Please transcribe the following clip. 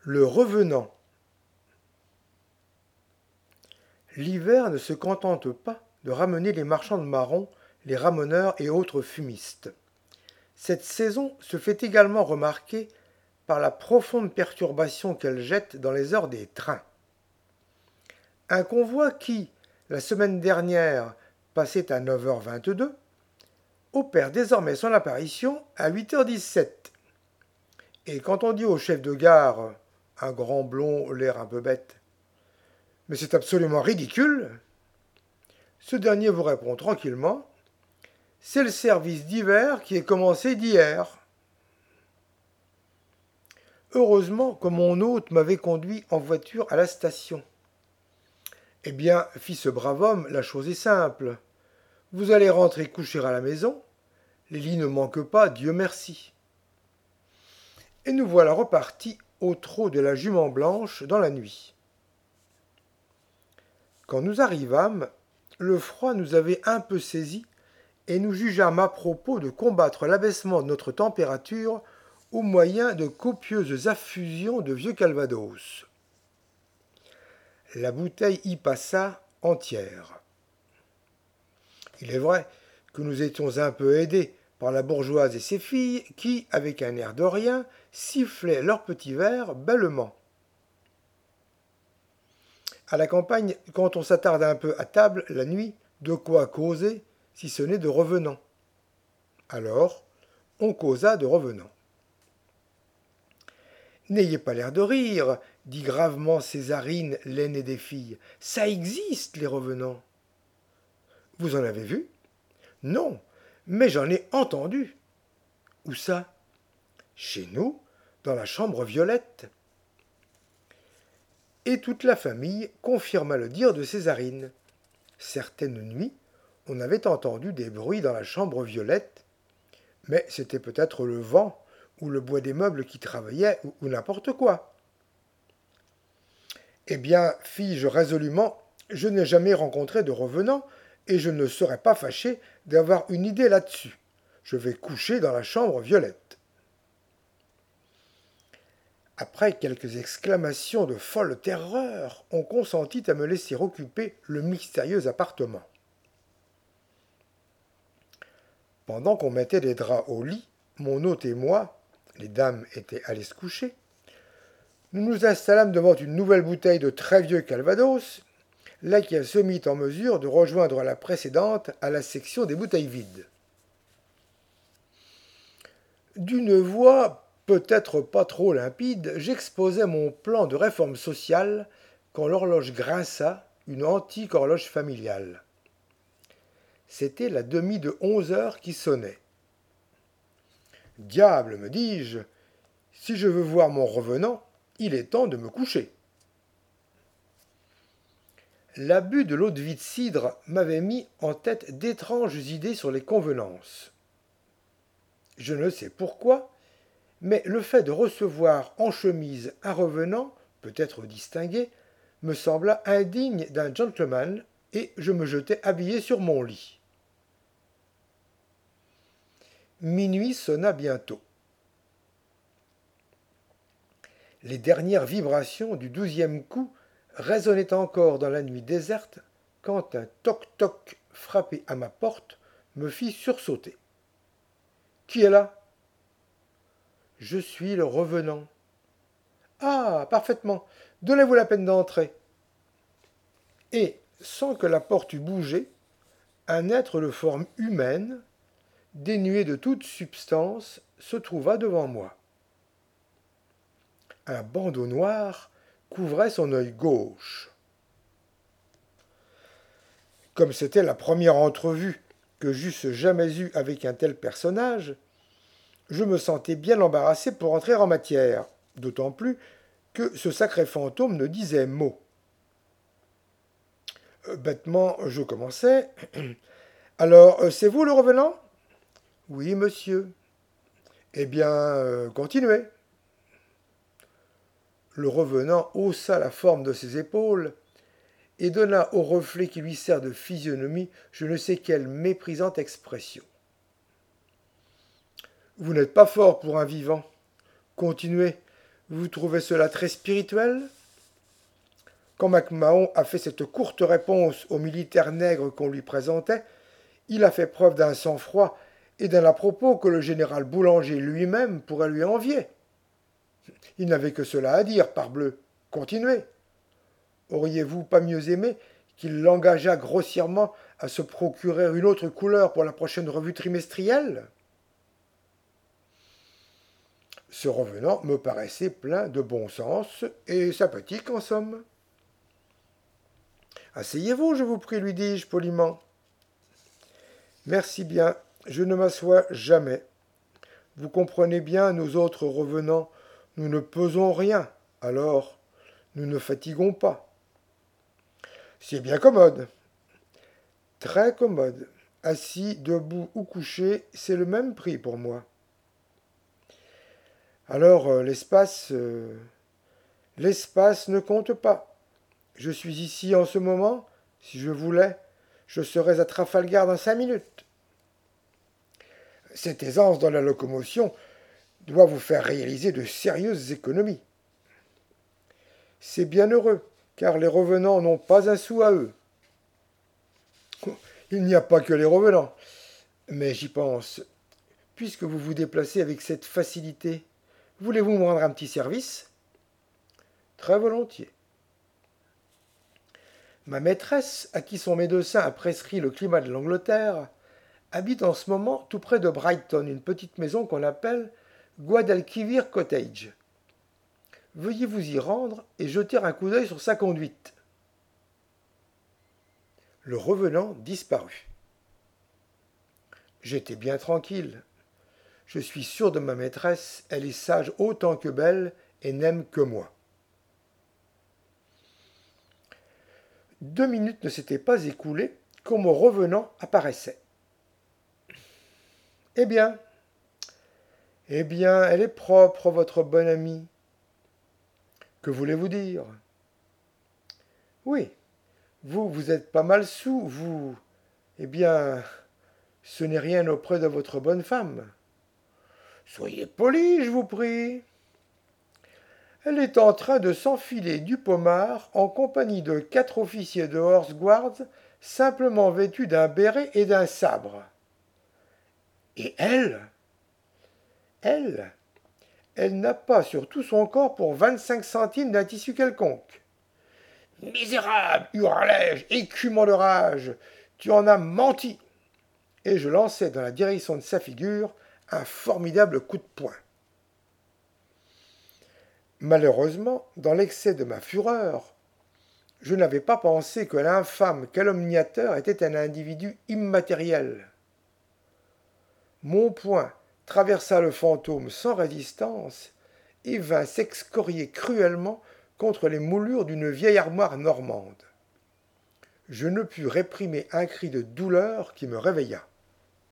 Le revenant. L'hiver ne se contente pas de ramener les marchands de marrons, les ramoneurs et autres fumistes. Cette saison se fait également remarquer par la profonde perturbation qu'elle jette dans les heures des trains. Un convoi qui, la semaine dernière, passait à 9h22, opère désormais son apparition à 8h17. Et quand on dit au chef de gare, un grand blond, l'air un peu bête, mais c'est absolument ridicule, ce dernier vous répond tranquillement, c'est le service d'hiver qui est commencé d'hier. Heureusement que mon hôte m'avait conduit en voiture à la station. Eh bien, fit ce brave homme, la chose est simple. Vous allez rentrer coucher à la maison, les lits ne manquent pas, Dieu merci. Et nous voilà repartis au trot de la jument blanche dans la nuit. Quand nous arrivâmes, le froid nous avait un peu saisis et nous jugeâmes à propos de combattre l'abaissement de notre température au moyen de copieuses affusions de vieux calvados. La bouteille y passa entière. Il est vrai que nous étions un peu aidés par la bourgeoise et ses filles qui, avec un air de rien, sifflaient leurs petits verres bellement. À la campagne, quand on s'attarde un peu à table la nuit, de quoi causer, si ce n'est de revenants. Alors, on causa de revenants. N'ayez pas l'air de rire, dit gravement Césarine, l'aînée des filles. Ça existe, les revenants. Vous en avez vu? Non, mais j'en ai entendu. Où ça? Chez nous, dans la chambre Violette. Et toute la famille confirma le dire de Césarine. Certaines nuits, on avait entendu des bruits dans la chambre Violette, mais c'était peut-être le vent ou le bois des meubles qui travaillait ou n'importe quoi. Eh bien, fis-je résolument, je n'ai jamais rencontré de revenant et je ne serais pas fâché d'avoir une idée là-dessus. Je vais coucher dans la chambre Violette. Après quelques exclamations de folle terreur, on consentit à me laisser occuper le mystérieux appartement. Pendant qu'on mettait les draps au lit, mon hôte et moi, les dames étaient allées se coucher, nous nous installâmes devant une nouvelle bouteille de très vieux calvados, laquelle se mit en mesure de rejoindre la précédente à la section des bouteilles vides. D'une voix peut-être pas trop limpide, j'exposais mon plan de réforme sociale quand l'horloge grinça, une antique horloge familiale. C'était la demie de 11h qui sonnait. Diable, me dis-je, si je veux voir mon revenant, il est temps de me coucher. L'abus de l'eau-de-vie de cidre m'avait mis en tête d'étranges idées sur les convenances. Je ne sais pourquoi, mais le fait de recevoir en chemise un revenant, peut-être distingué, me sembla indigne d'un gentleman, et je me jetai habillé sur mon lit. Minuit sonna bientôt. Les dernières vibrations du 12e coup résonnaient encore dans la nuit déserte quand un toc-toc frappé à ma porte me fit sursauter. Qui est là? Je suis le revenant. Ah, parfaitement. Donnez-vous la peine d'entrer. Et, sans que la porte eût bougé, un être de forme humaine, dénué de toute substance, se trouva devant moi. Un bandeau noir couvrait son œil gauche. Comme c'était la première entrevue que j'eusse jamais eue avec un tel personnage, je me sentais bien embarrassé pour entrer en matière, d'autant plus que ce sacré fantôme ne disait mot. Bêtement, je commençais. Alors, c'est vous le revenant? Oui, monsieur. Eh bien, continuez. Le revenant haussa la forme de ses épaules et donna au reflet qui lui sert de physionomie je ne sais quelle méprisante expression. Vous n'êtes pas fort pour un vivant. Continuez, Vous trouvez cela très spirituel ? Quand MacMahon a fait cette courte réponse au militaire nègre qu'on lui présentait, il a fait preuve d'un sang-froid et d'un à-propos que le général Boulanger lui-même pourrait lui envier. Il n'avait que cela à dire, parbleu. Continuez. Auriez-vous pas mieux aimé qu'il l'engageât grossièrement à se procurer une autre couleur pour la prochaine revue trimestrielle ? Ce revenant me paraissait plein de bon sens et sympathique en somme. Asseyez-vous, je vous prie, lui dis-je poliment. Merci bien, je ne m'assois jamais. Vous comprenez bien, nous autres revenants, nous ne pesons rien, alors nous ne fatiguons pas. C'est bien commode. Très commode. Assis, debout ou couché, c'est le même prix pour moi. Alors l'espace ne compte pas. Je suis ici en ce moment. Si je voulais, je serais à Trafalgar dans 5 minutes. Cette aisance dans la locomotion doit vous faire réaliser de sérieuses économies. C'est bien heureux, car les revenants n'ont pas un sou à eux. Il n'y a pas que les revenants. Mais j'y pense. Puisque vous vous déplacez avec cette facilité, voulez-vous me rendre un petit service ? Très volontiers. Ma maîtresse, à qui son médecin a prescrit le climat de l'Angleterre, habite en ce moment tout près de Brighton, une petite maison qu'on appelle Guadalquivir Cottage. Veuillez vous y rendre et jeter un coup d'œil sur sa conduite. Le revenant disparut. J'étais bien tranquille. Je suis sûr de ma maîtresse, elle est sage autant que belle et n'aime que moi. 2 minutes ne s'étaient pas écoulées quand mon revenant apparaissait. Eh bien, elle est propre, votre bonne amie. Que voulez-vous dire ? Oui, vous êtes pas mal saoul, vous. Eh bien, ce n'est rien auprès de votre bonne femme. Soyez poli, je vous prie. Elle est en train de s'enfiler du pommard en compagnie de 4 officiers de Horse Guards simplement vêtus d'un béret et d'un sabre. Et elle, elle n'a pas sur tout son corps pour 25 centimes d'un tissu quelconque. Misérable, hurlai-je, écumant de rage, tu en as menti. Et je lançai dans la direction de sa figure un formidable coup de poing. Malheureusement, dans l'excès de ma fureur, je n'avais pas pensé que l'infâme calomniateur était un individu immatériel. Mon poing traversa le fantôme sans résistance et vint s'excorier cruellement contre les moulures d'une vieille armoire normande. Je ne pus réprimer un cri de douleur qui me réveilla.